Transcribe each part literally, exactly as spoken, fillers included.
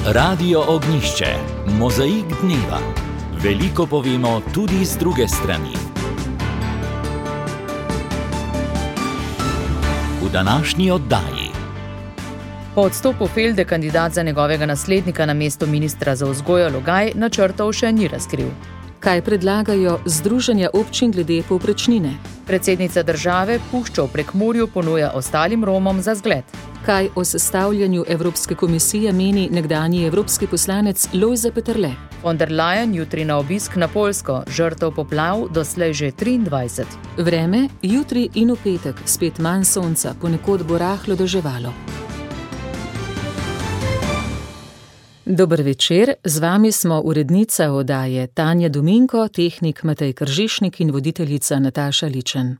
Radio Ognjišče, mozaik dneva. Veliko povemo tudi z druge strani. V današnji oddaji. Po odstopu Felde kandidat za njegovega naslednika na mesto ministra za vzgojo Logaj načrtov še ni razkril. Kaj predlagajo združenja občin glede povprečnine? Predsednica države Puščo v Prekmurju ponuja ostalim Romom za zgled. Kaj o sestavljanju Evropske komisije meni nekdanji evropski poslanec Lojze Peterle? Von der Leyen jutri na obisk na Poljsko, žrtev poplav doslej že triindvajset. Vreme, jutri in v petek spet manj sonca, ponekod bo rahlo deževalo. Dober večer, z vami smo urednica oddaje Tanja Dominko, tehnik Matej Kržišnik in voditeljica Nataša Ličen.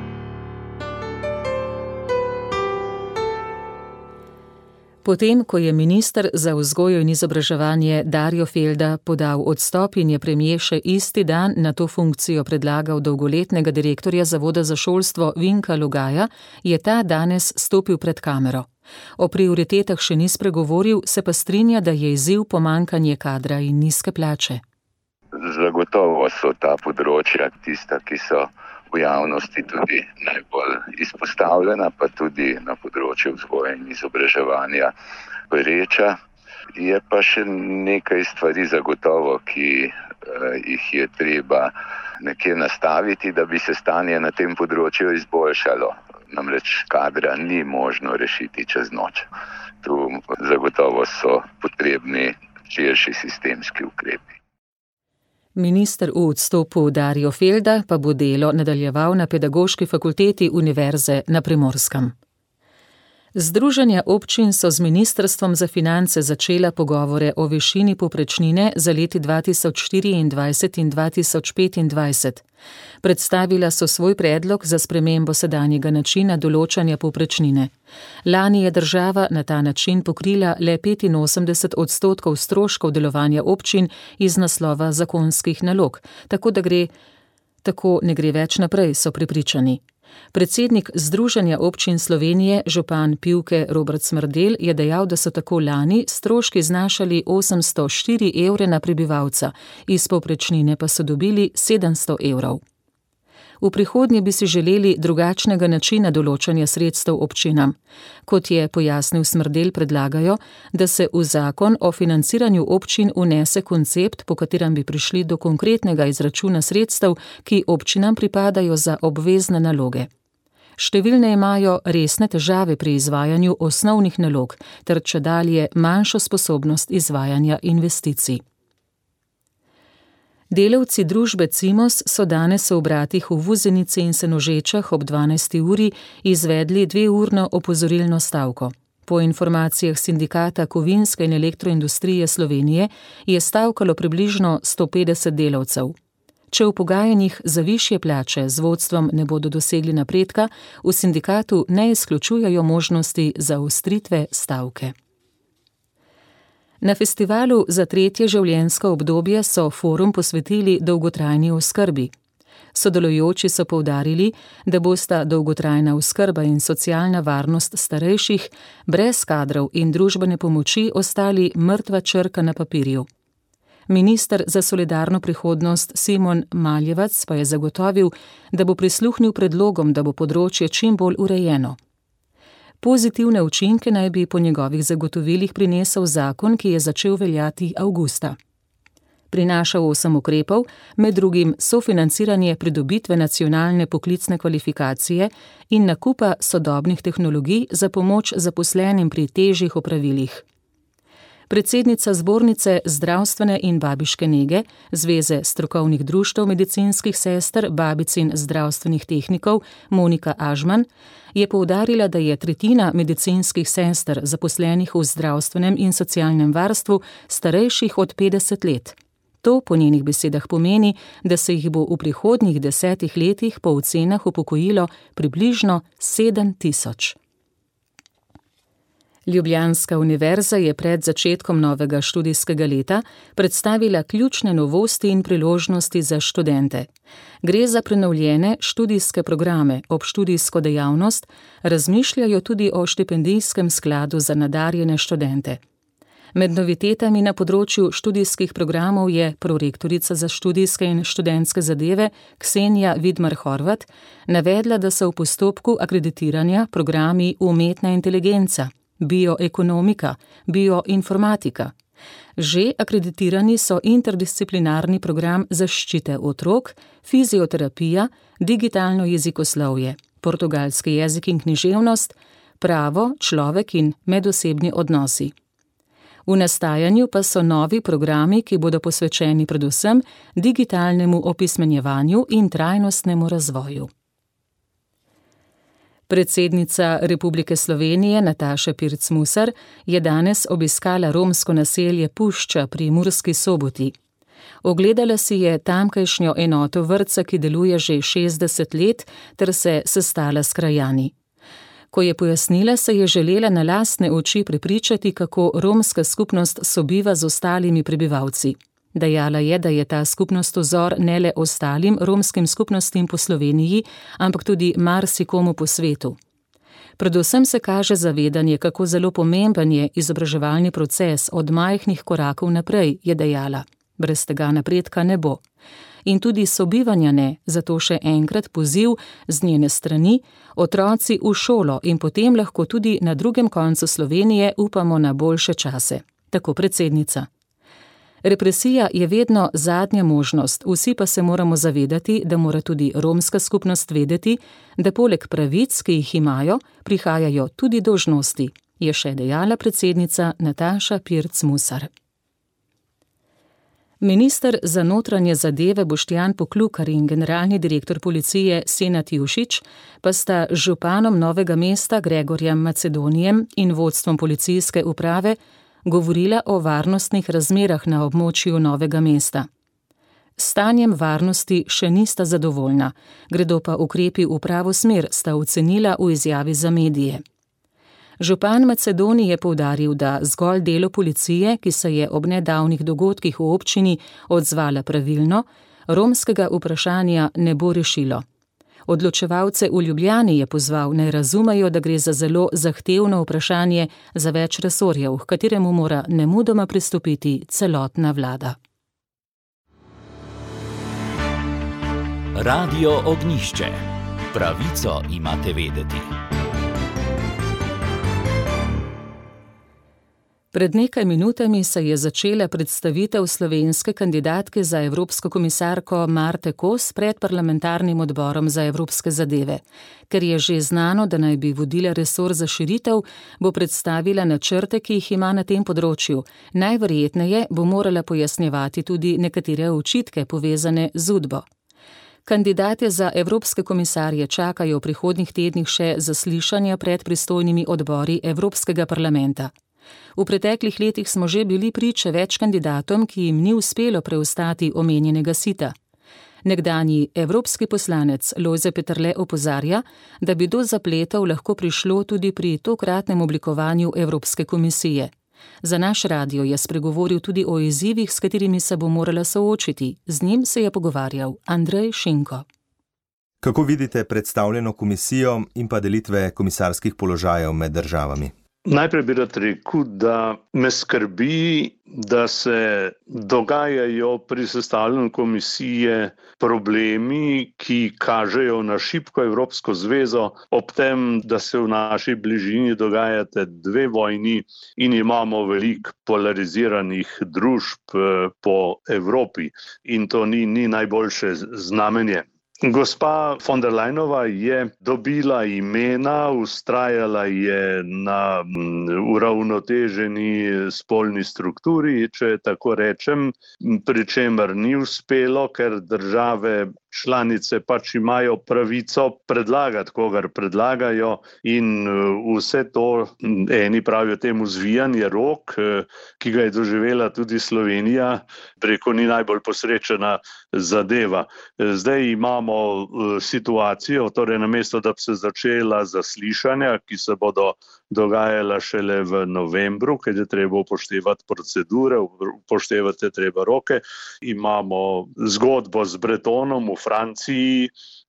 Potem, ko je minister za vzgojo in izobraževanje Darjo Felda podal odstop in je premier še isti dan na to funkcijo predlagal dolgoletnega direktorja Zavoda za šolstvo Vinka Logaja, je ta danes stopil pred kamero. O prioritetah še ni spregovoril, se pa strinja, da je izziv pomanjkanje kadra in nizke plače. Zagotovo so ta področja tista, ki so v javnosti tudi najbolj izpostavljena, pa tudi na področju vzgoje in izobraževanja pereča. Je pa še nekaj stvari zagotovo, ki eh, jih je treba nekje nastaviti, da bi se stanje na tem področju izboljšalo. Namreč kadra ni možno rešiti čez noč. Tu zagotovo so potrebni širši sistemski ukrepi. Minister v odstopu Darjo Felda pa bo delo nadaljeval na Pedagoški fakulteti Univerze na Primorskem. Združenja občin so z Ministrstvom za finance začela pogovore o višini povprečnine za leti dva tisoč štiriindvajset in dva tisoč petindvajset. Predstavila so svoj predlog za spremembo sedanjega načina določanja povprečnine. Lani je država na ta način pokrila le petinosemdeset odstotkov stroškov delovanja občin iz naslova zakonskih nalog, tako da gre, tako ne gre več naprej, so prepričani. Predsednik Združenja občin Slovenije, župan Pivke Robert Smrdelj, je dejal, da so tako lani stroški znašali osemsto štiri evre na prebivalca, iz povprečnine pa so dobili sedemsto evrov. V prihodnje bi si želeli drugačnega načina določanja sredstev občinam. Kot je pojasnil Smrdelj, predlagajo, da se v zakon o financiranju občin unese koncept, po katerem bi prišli do konkretnega izračuna sredstev, ki občinam pripadajo za obvezne naloge. Številne imajo resne težave pri izvajanju osnovnih nalog ter čedalje manjšo sposobnost izvajanja investicij. Delavci družbe Cimos so danes v obratih v Vuzenici in Senožečah ob dvanajsti uri izvedli dveurno opozorilno stavko. Po informacijah sindikata kovinske in elektroindustrije Slovenije je stavkalo približno sto petdeset delavcev. Če v pogajanjih za višje plače z vodstvom ne bodo dosegli napredka, v sindikatu ne izključujejo možnosti zaostritve stavke. Na festivalu za tretje življenjsko obdobje so forum posvetili dolgotrajni oskrbi. Sodelujoči so poudarili, da bosta dolgotrajna oskrba in socialna varnost starejših brez kadrov in družbene pomoči ostali mrtva črka na papirju. Minister za solidarno prihodnost Simon Maljevac pa je zagotovil, da bo prisluhnil predlogom, da bo področje čim bolj urejeno. Pozitivne učinke naj bi po njegovih zagotovilih prinesel zakon, ki je začel veljati avgusta. Prinaša osem ukrepov, med drugim sofinanciranje pridobitve nacionalne poklicne kvalifikacije in nakupa sodobnih tehnologij za pomoč zaposlenim pri težjih opravilih. Predsednica zbornice zdravstvene in babiške nege, Zveze strokovnih društev medicinskih sester, babic in zdravstvenih tehnikov Monika Ažman je poudarila, da je tretjina medicinskih sester zaposlenih v zdravstvenem in socialnem varstvu starejših od petdeset let. To po njenih besedah pomeni, da se jih bo v prihodnjih desetih letih po ocenah upokojilo približno sedem tisoč. Ljubljanska univerza je pred začetkom novega študijskega leta predstavila ključne novosti in priložnosti za študente. Gre za prenovljene študijske programe, ob študijsko dejavnost razmišljajo tudi o štipendijskem skladu za nadarjene študente. Med novitetami na področju študijskih programov je prorektorica za študijske in študentske zadeve Ksenija Vidmar-Horvat navedla, da so v postopku akreditiranja programi umetna inteligenca, bioekonomika, bioinformatika. Že akreditirani so interdisciplinarni program zaščite otrok, fizioterapija, digitalno jezikoslovje, portugalski jezik in književnost, pravo, človek in medosebni odnosi. V nastajanju pa so novi programi, ki bodo posvečeni predvsem digitalnemu opismenjevanju in trajnostnemu razvoju. Predsednica Republike Slovenije Nataša Pirc Musar je danes obiskala romsko naselje Pušča pri Murski Soboti. Ogledala si je tamkajšnjo enoto vrtca, ki deluje že šestdeset let, ter se sestala s krajani. Ko je pojasnila, se je želela na lastne oči prepričati, kako romska skupnost sobiva z ostalimi prebivalci. Dejala je, da je ta skupnost vzor ne le ostalim romskim skupnostim po Sloveniji, ampak tudi marsikomu po svetu. Predvsem se kaže zavedanje, kako zelo pomemben je izobraževalni proces od majhnih korakov naprej, je dejala. Brez tega napredka ne bo. In tudi sobivanja ne, zato še enkrat poziv z njene strani, otroci v šolo in potem lahko tudi na drugem koncu Slovenije upamo na boljše čase. Tako predsednica. Represija je vedno zadnja možnost, vsi pa se moramo zavedati, da mora tudi romska skupnost vedeti, da poleg pravic, ki jih imajo, prihajajo tudi dolžnosti, je še dejala predsednica Nataša Pirc Musar. Minister za notranje zadeve Boštjan Poklukar in generalni direktor policije Senad Jušić pa sta z županom Novega mesta Gregorjem Macedonijem in vodstvom policijske uprave govorila o varnostnih razmerah na območju Novega mesta. S stanjem varnosti še nista zadovoljna, gredo pa ukrepi v pravo smer, sta ocenila v izjavi za medije. Župan Macedonij je poudaril, da zgolj delo policije, ki se je ob nedavnih dogodkih v občini odzvala pravilno, romskega vprašanja ne bo rešilo. Odločevalce v Ljubljani je pozval, naj razumejo, da gre za zelo zahtevno vprašanje za več resorjev, h kateremu mora nemudoma pristopiti celotna vlada. Radio Ognjišče. Pravico imate vedeti. Pred nekaj minutami se je začela predstavitev slovenske kandidatke za evropsko komisarko Marte Kos pred parlamentarnim odborom za evropske zadeve. Ker je že znano, da naj bi vodila resor za širitev, bo predstavila načrte, ki jih ima na tem področju. Najverjetneje bo morala pojasnjevati tudi nekatere očitke povezane z Udbo. Kandidate za evropske komisarje čakajo v prihodnjih tednih še zaslišanja pred pristojnimi odbori Evropskega parlamenta. V preteklih letih smo že bili priče več kandidatom, ki jim ni uspelo preostati omenjenega sita. Nekdanji evropski poslanec Lojze Peterle opozarja, da bi do zapletov lahko prišlo tudi pri tokratnem oblikovanju Evropske komisije. Za naš radio je spregovoril tudi o izzivih, s katerimi se bo morala soočiti. Z njim se je pogovarjal Andrej Šinko. Kako vidite predstavljeno komisijo in pa delitve komisarskih položajev med državami? Najprej bi rad rekel, da me skrbi, da se dogajajo pri sestavljanju komisije problemi, ki kažejo na šibko Evropsko zvezo, ob tem, da se v naši bližini dogajate dve vojni in imamo veliko polariziranih družb po Evropi. In to ni, ni najboljše znamenje. Gospa von der Leyenova je dobila imena, vztrajala je na uravnoteženi spolni strukturi, če tako rečem, pri čemer ni uspelo, ker države članice pač imajo pravico predlagati, kogar predlagajo, in vse to, eni pravijo temu zvijanje rok, ki ga je doživela tudi Slovenija, preko ni najbolj posrečena zadeva. Zdaj imamo situacijo, torej namesto, da bi se začela zaslišanja, ki se bodo dogajala šele v novembru, ker je treba upoštevati procedure, upoštevati je treba roke. Imamo zgodbo z Bretonom v Franciji,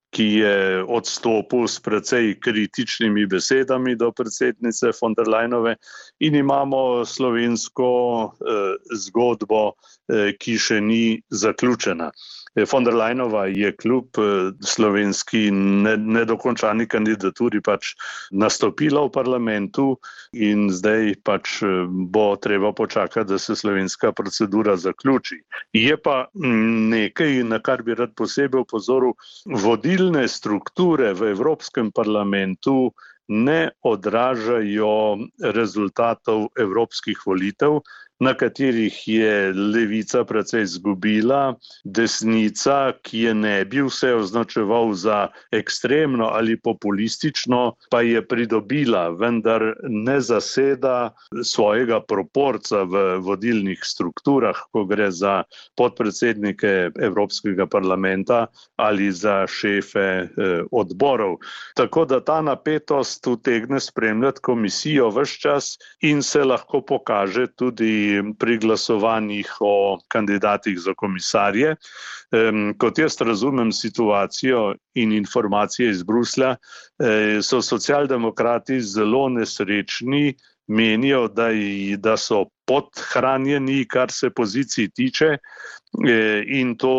ki je odstopil s precej kritičnimi besedami do predsednice von der Leyenove, in imamo slovensko eh, zgodbo, eh, ki še ni zaključena. Von der Leyenova je kljub slovenski nedokončani kandidaturi pač nastopila v parlamentu in zdaj pač bo treba počakati, da se slovenska procedura zaključi. Je pa nekaj, na kar bi rad posebej opozoril, vodilne strukture v Evropskem parlamentu ne odražajo rezultatov evropskih volitev, na katerih je levica precej izgubila, desnica, ki je ne bi vse označeval za ekstremno ali populistično, pa je pridobila, vendar ne zaseda svojega proporca v vodilnih strukturah, ko gre za podpredsednike Evropskega parlamenta ali za šefe eh, odborov. Tako da ta napetost utegne spremljati komisijo ves čas in se lahko pokaže tudi pri glasovanjih o kandidatih za komisarje. Kot jaz razumem situacijo in informacije iz Bruslja, so socialdemokrati zelo nesrečni, menijo, da, da so podhranjeni, kar se pozicij tiče, in to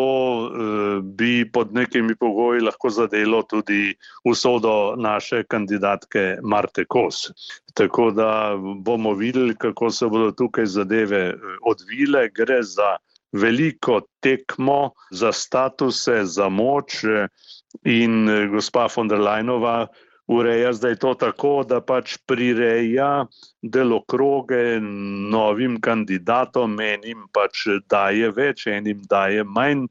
bi pod nekimi pogoji lahko zadelo tudi usodo naše kandidatke Marte Kos. Tako da bomo videli, kako se bodo tukaj zadeve odvile. Gre za veliko tekmo, za statuse, za moč in gospa von der Leyenova ureja zdaj to tako, da pač prireja delokroge novim kandidatom, enim pač daje več, enim daje manj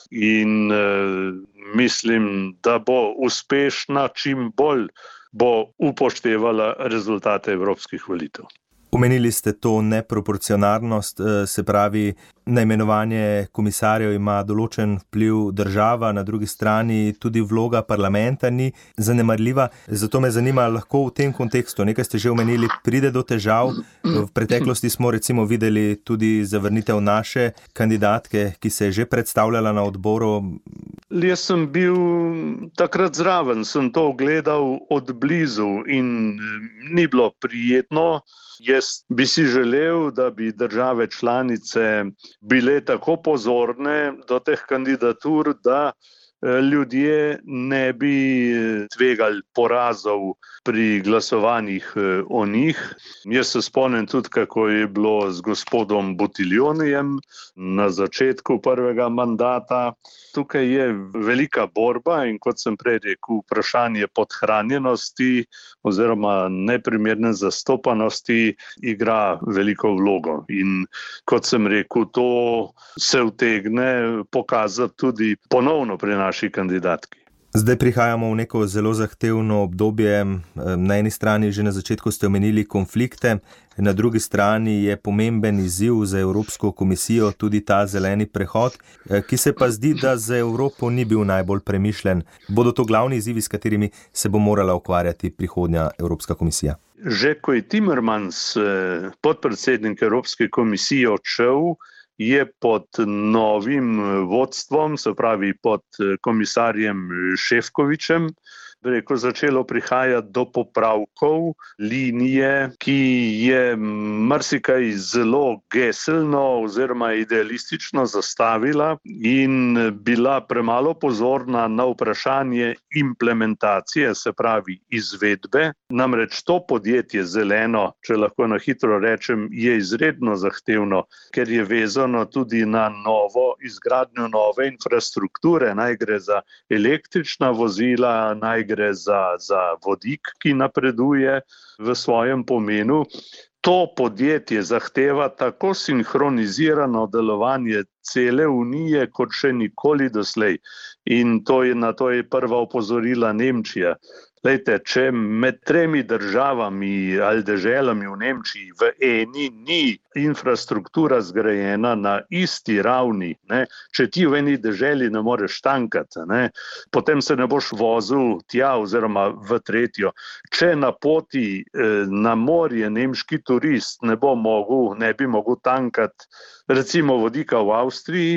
in uh, mislim, da bo uspešna, čim bolj bo upoštevala rezultate evropskih volitev. Omenili ste to neproporcionalnost, se pravi, na imenovanje komisarjev ima določen vpliv država, na drugi strani tudi vloga parlamenta ni zanemarljiva. Zato me zanima, lahko v tem kontekstu, nekaj ste že omenili, pride do težav. V preteklosti smo recimo videli tudi zavrnitev naše kandidatke, ki se je že predstavljala na odboru. Jaz sem bil takrat zraven, sem to gledal od blizu in ni bilo prijetno. Jaz bi si želel, da bi države članice bile tako pozorne do teh kandidatur, da ljudje ne bi tvegali porazov pri glasovanjih o njih. Jaz se spomnim tudi, kako je bilo z gospodom Buttiglionijem na začetku prvega mandata. Tukaj je velika borba in, kot sem prej rekel, vprašanje podhranjenosti oziroma neprimerne zastopanosti igra veliko vlogo. In kot sem rekel, to se utegne pokazati tudi ponovno pri naši kandidatki. Zdaj prihajamo v neko zelo zahtevno obdobje. Na eni strani že na začetku ste omenili konflikte, na drugi strani je pomemben izziv za Evropsko komisijo tudi ta zeleni prehod, ki se pa zdi, da za Evropo ni bil najbolj premišljen. Bodo to glavni izzivi, s katerimi se bo morala ukvarjati prihodnja Evropska komisija? Že ko je Timmermans, podpredsednik Evropske komisije, odšel, je pod novim vodstvom, se pravi pod komisarjem Šefčovičem, rekel, začelo prihajati do popravkov linije, ki je marsikaj zelo geselno oziroma idealistično zastavila in bila premalo pozorna na vprašanje implementacije, se pravi izvedbe. Namreč to podjetje zeleno, če lahko na hitro rečem, je izredno zahtevno, ker je vezano tudi na novo izgradnjo nove infrastrukture, naj gre za električna vozila, naj gre za, za vodik, ki napreduje v svojem pomenu. To podjetje zahteva tako sinhronizirano delovanje cele unije, kot še nikoli doslej. In to je, na to je prva opozorila Nemčija. Lejte, če med tremi državami ali deželami v Nemčiji v eni ni infrastruktura zgrajena na isti ravni, ne, če ti v eni deželi ne moreš tankati, ne, potem se ne boš vozil tja oziroma v tretjo. Če na poti eh, na morje nemški turist ne bo mogel, ne bi mogel tankati recimo vodika v Avstriji,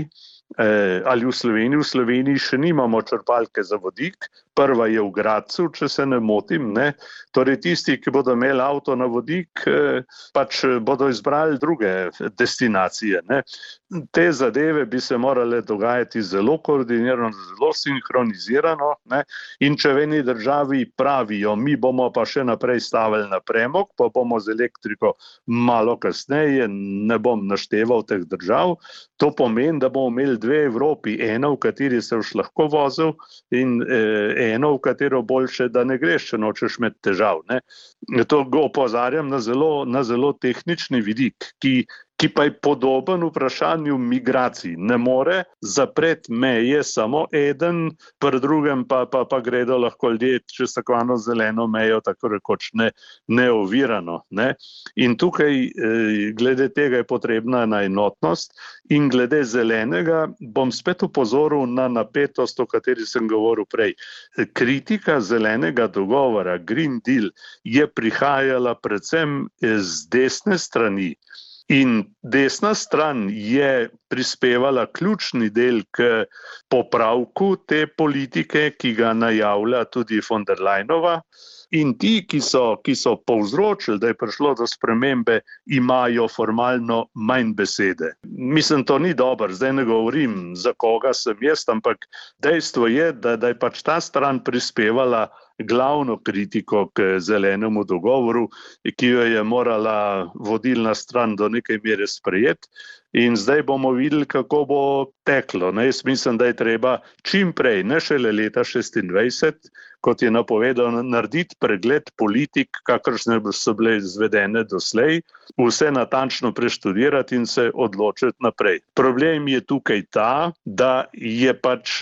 ali v Sloveniji. V Sloveniji še nimamo črpalke za vodik, prva je v Gradcu, če se ne motim, ne. Torej tisti, ki bodo imeli avto na vodik, pač bodo izbrali druge destinacije, ne. Te zadeve bi se morale dogajati zelo koordinirano, zelo sinhronizirano, ne. In če v eni državi pravijo, mi bomo pa še naprej stavili na premog, pa bomo z elektriko malo kasneje, ne bom našteval teh držav, to pomeni, da bomo imeli dve Evropi, ena, v kateri se boš lahko vozil, in eh, eno, v katero boljše, da ne greš, če nočeš imeti težav, ne. To opozarjam na zelo, na zelo tehnični vidik, ki ki pa je podoben vprašanju migracij. Ne more zapreti meje samo eden, pri drugem pa, pa, pa gredo lahko ljudje čez tako eno zeleno mejo, tako rekoč ne, neovirano, ne. In tukaj glede tega je potrebna ena enotnost in glede zelenega bom spet upozoril na napetost, o kateri sem govoril prej. Kritika zelenega dogovora, Green Deal, je prihajala predvsem z desne strani. In desna stran je prispevala ključni del k popravku te politike, ki ga najavlja tudi von der Leyenova. In ti, ki so, ki so povzročili, da je prišlo do spremembe, imajo formalno manj besede. Mislim, to ni dobro, zdaj ne govorim, za koga sem jaz, ampak dejstvo je, da, da je pač ta stran prispevala glavno kritiko k zelenemu dogovoru, ki jo je morala vodilna stran do nekaj mere sprejeti. In zdaj bomo videli, kako bo teklo. Ne, jaz mislim, da je treba čim prej, ne šele leta šestindvajset, kot je napovedal, narediti pregled politik, kakršne so bile izvedene doslej, vse natančno preštudirati in se odločiti naprej. Problem je tukaj ta, da je pač,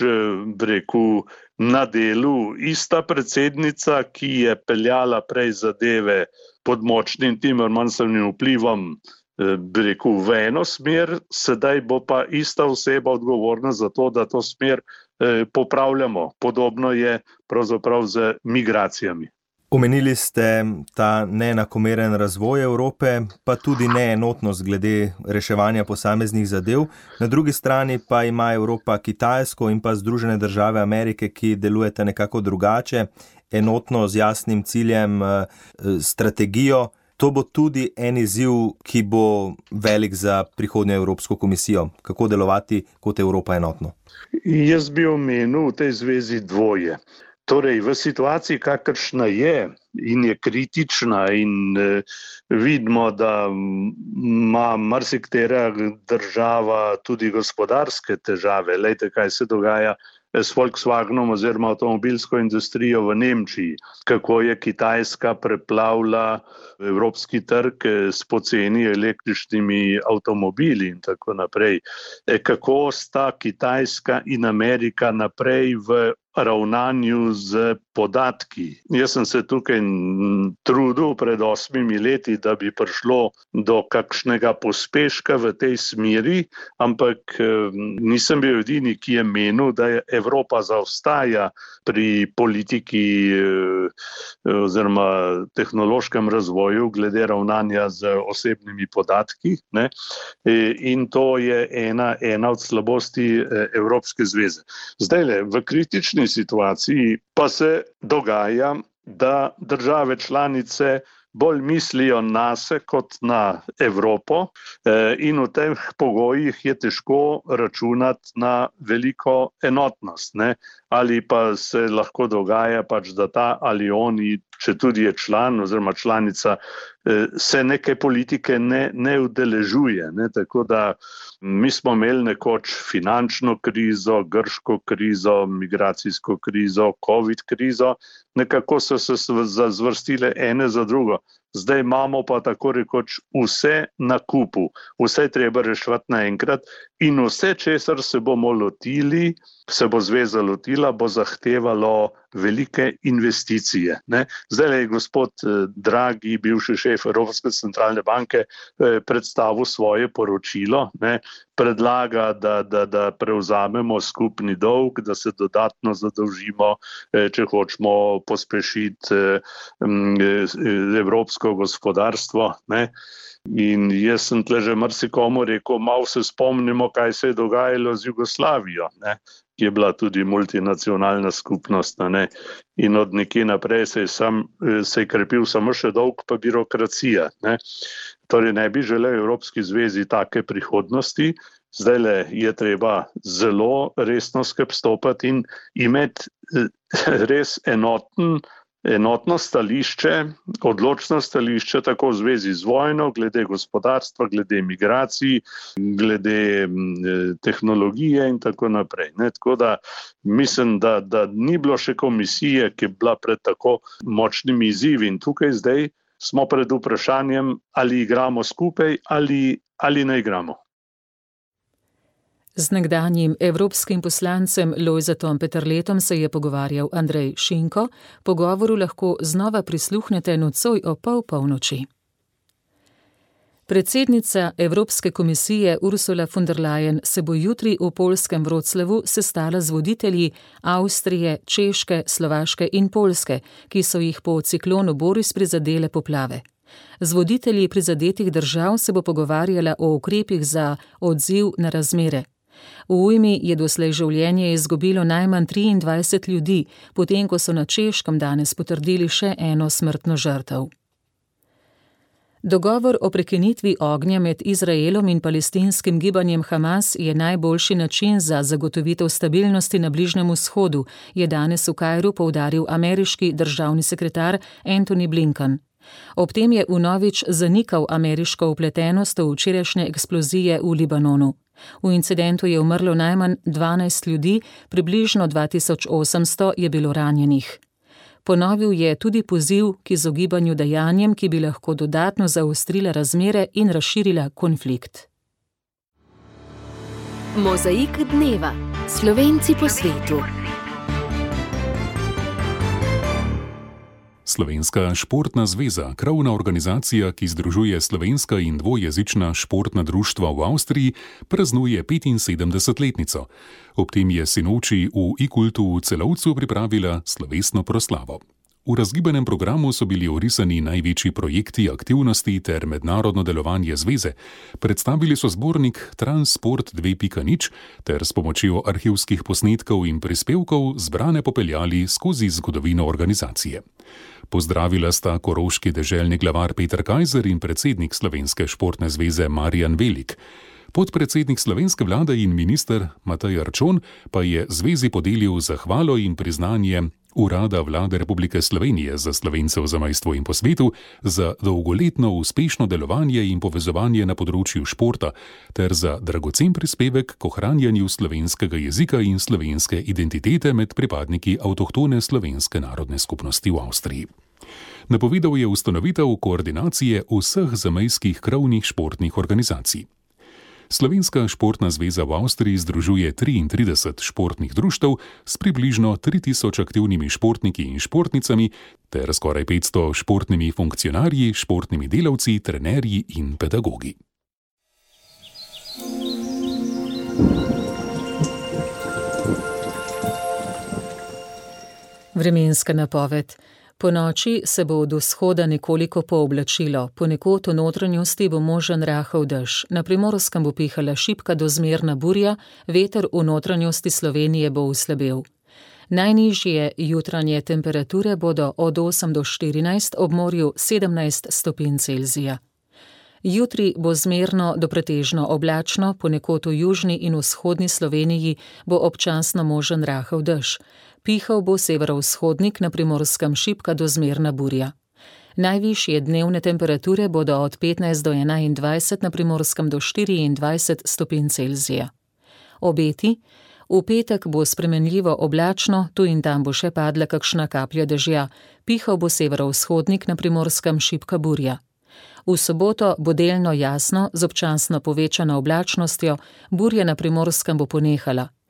rekel, na delu ista predsednica, ki je peljala prej zadeve pod močnim Timmermansovim vplivom, bi rekel, v eno smer, sedaj bo pa ista oseba odgovorna za to, da to smer eh, popravljamo. Podobno je pravzaprav z migracijami. Omenili ste ta neenakomeren razvoj Evrope, pa tudi neenotnost glede reševanja posameznih zadev. Na drugi strani pa ima Evropa Kitajsko in pa Združene države Amerike, ki delujeta nekako drugače, enotno z jasnim ciljem, strategijo. To bo tudi en izziv, ki bo velik za prihodnjo Evropsko komisijo. Kako delovati kot Evropa enotno? Jaz bi omenil v tej zvezi dvoje. Torej, v situaciji, kakršna je in je kritična in eh, vidimo, da ima marsikatera država tudi gospodarske težave. Lejte, kaj se dogaja s Volkswagenom oziroma avtomobilsko industrijo v Nemčiji, kako je Kitajska preplavila evropski trg s poceni električnimi avtomobili in tako naprej. Kako sta Kitajska in Amerika naprej v ravnanju z podatki. Jaz sem se tukaj trudil pred osmimi leti, da bi prišlo do kakšnega pospeška v tej smeri, ampak nisem bil edini, ki je menil, da je Evropa zaostaja pri politiki oziroma tehnološkem razvoju glede ravnanja z osebnimi podatki, ne? In to je ena, ena od slabosti Evropske zveze. Zdajle, v kritični situaciji pa se dogaja, da države članice bolj mislijo nase kot na Evropo in v teh pogojih je težko računati na veliko enotnost, ne? Ali pa se lahko dogaja pač, da ta ali oni, če tudi je član oziroma članica, se neke politike ne, ne udeležuje, ne? Tako da mi smo imeli nekoč finančno krizo, grško krizo, migracijsko krizo, covid krizo, nekako so se zvrstile ene za drugo. Zdaj imamo pa tako rekoč vse na kupu, vse treba reševati naenkrat in vse, česar se bomo lotili, se bo zveza lotila, bo zahtevalo velike investicije. Ne. Zdaj je gospod Draghi, bivši šef Evropske centralne banke, predstavil svoje poročilo, ne, predlaga, da, da, da prevzamemo skupni dolg, da se dodatno zadolžimo, če hočemo pospešiti evropsko gospodarstvo. Ne. In jaz sem tle že marsikomu rekel, malo se spomnimo, kaj se je dogajalo z Jugoslavijo, ne, ki je bila tudi multinacionalna skupnost. Ne. In od nekje naprej se je, sam, se je krepil samo še dolg pa birokracija. Ne. Torej ne bi želel Evropski zvezi take prihodnosti. Zdaj je treba zelo resno stopati in imeti res enoten, enotno stališče, odločno stališče tako v zvezi z vojno, glede gospodarstva, glede migracij, glede tehnologije in tako naprej. Ne, tako da mislim, da, da ni bilo še komisije, ki je bila pred tako močnimi izzivi in tukaj zdaj smo pred vprašanjem, ali igramo skupaj ali, ali ne igramo. Z nekdanjim evropskim poslancem Lojzetom Peterletom se je pogovarjal Andrej Šinko. Pogovoru lahko znova prisluhnete nocoj o pol polnoči. Predsednica Evropske komisije Ursula von der Leyen se bo jutri v poljskem Wroclawu sestala z voditelji Avstrije, Češke, Slovaške in Poljske, ki so jih po ciklonu Boris prizadele poplave. Z voditelji prizadetih držav se bo pogovarjala o ukrepih za odziv na razmere. V ujmi je doslej življenje izgubilo najmanj triindvajset ljudi, potem ko so na Češkem danes potrdili še eno smrtno žrtev. Dogovor o prekinitvi ognja med Izraelom in palestinskim gibanjem Hamas je najboljši način za zagotovitev stabilnosti na Bližnjem vzhodu, je danes v Kairu poudaril ameriški državni sekretar Antony Blinken. Ob tem je vnovič zanikal ameriško vpletenost v včerajšnje eksplozije v Libanonu. V incidentu je umrlo najmanj dvanajst ljudi, približno dva tisoč osemsto je bilo ranjenih. Ponovil je tudi poziv k izogibanju dejanjem, ki bi lahko dodatno zaostrila razmere in razširila konflikt. Mozaik dneva. Slovenci po svetu. Slovenska športna zveza, krovna organizacija, ki združuje slovenska in dvojezična športna društva v Avstriji, praznuje petinsedemdesetletnico. Ob tem je sinoči v iKultu v Celovcu pripravila slovesno proslavo. V razgibanem programu so bili orisani največji projekti aktivnosti ter mednarodno delovanje zveze. Predstavili so zbornik Transport dve pika nič ter s pomočjo arhivskih posnetkov in prispevkov zbrane popeljali skozi zgodovino organizacije. Pozdravila sta koroški deželni glavar Peter Kajzer in predsednik Slovenske športne zveze Marjan Velik. Podpredsednik slovenske vlade in minister Matej Arčon pa je zvezi podelil zahvalo in priznanje Urada Vlade Republike Slovenije za Slovence v zamejstvu in po svetu za dolgoletno uspešno delovanje in povezovanje na področju športa ter za dragocen prispevek k ohranjanju slovenskega jezika in slovenske identitete med pripadniki avtohtone slovenske narodne skupnosti v Avstriji. Napovedal je ustanovitev koordinacije vseh zamejskih krovnih športnih organizacij. Slovenska športna zveza v Avstriji združuje triintrideset športnih društev s približno tri tisoč aktivnimi športniki in športnicami ter skoraj petsto športnimi funkcionarji, športnimi delavci, trenerji in pedagogi. Vremenska napoved. Po noči se bo od vzhoda nekoliko pooblačilo, ponekod v notranjosti bo možen rahel dež. Na Primorskem bo pihala šibka do zmerna burja, veter v notranjosti Slovenije bo oslabel. Najnižje jutranje temperature bodo od osem do štirinajst, ob morju sedemnajst stopinj Celzija. Jutri bo zmerno do pretežno oblačno, ponekod v južni in vzhodni Sloveniji bo občasno možen rahel dež. Pihal bo severovzhodnik, na Primorskem šibka do zmerna burja. Najvišje dnevne temperature bodo od petnajst do enaindvajset, na Primorskem do štiriindvajset stopinj Celzija. Obeti. V petek bo spremenljivo oblačno, tu in tam bo še padla kakšna kaplja dežja. Pihal bo severovzhodnik, na Primorskem šibka burja. V soboto bo delno jasno, z občasno povečano oblačnostjo, burja na Primorskem bo ponehala.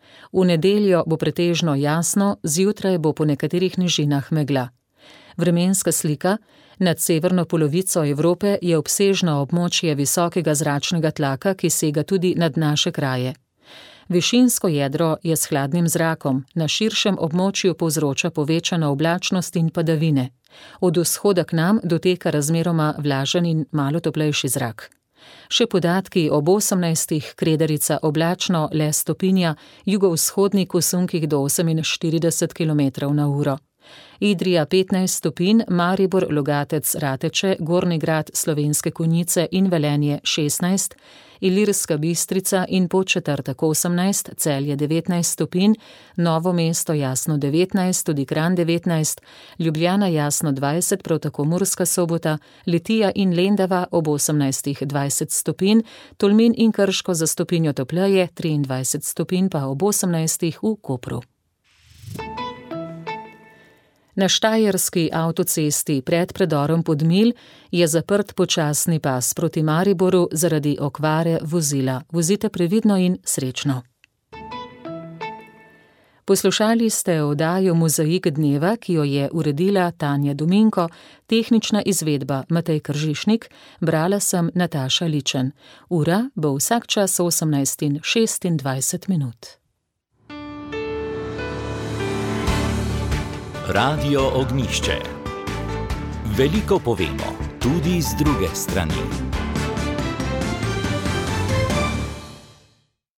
V nedeljo bo pretežno jasno, zjutraj bo po nekaterih nižinah megla. Vremenska slika. Nad severno polovico Evrope je obsežno območje visokega zračnega tlaka, ki sega tudi nad naše kraje. Višinsko jedro je s hladnim zrakom, na širšem območju povzroča povečano oblačnost in padavine. Od vzhoda k nam doteka razmeroma vlažen in malo toplejši zrak. Še podatki ob osemnajstih, Kredarica oblačno, le stopinja, jugovzhodnik v sunkih do oseminštirideset kilometrov na uro. Idrija petnajst stopinj, Maribor, Logatec, Rateče, Gornji Grad, Slovenske Konjice in Velenje šestnajst, Ilirska Bistrica in Podčetrtek osemnajst, Celje devetnajst stopinj, Novo mesto jasno devetnajst, tudi Kranj devetnajst, Ljubljana jasno dvajset, prav tako Murska Sobota, Litija in Lendava ob osemnajstih dvajset stopinj, Tolmin in Krško za stopinjo topleje, triindvajset stopinj pa ob osemnajstih v Kopru. Na štajerski avtocesti pred predorom Podmilj je zaprt počasni pas proti Mariboru zaradi okvare vozila. Vozite previdno in srečno. Poslušali ste oddajo Mozaik dneva, ki jo je uredila Tanja Dominko, tehnična izvedba Matej Kržišnik, brala sem Nataša Ličen. Ura bo vsak čas osemnajst in šestindvajset minut. Radio Ognjišče. Veliko povemo, tudi z druge strani.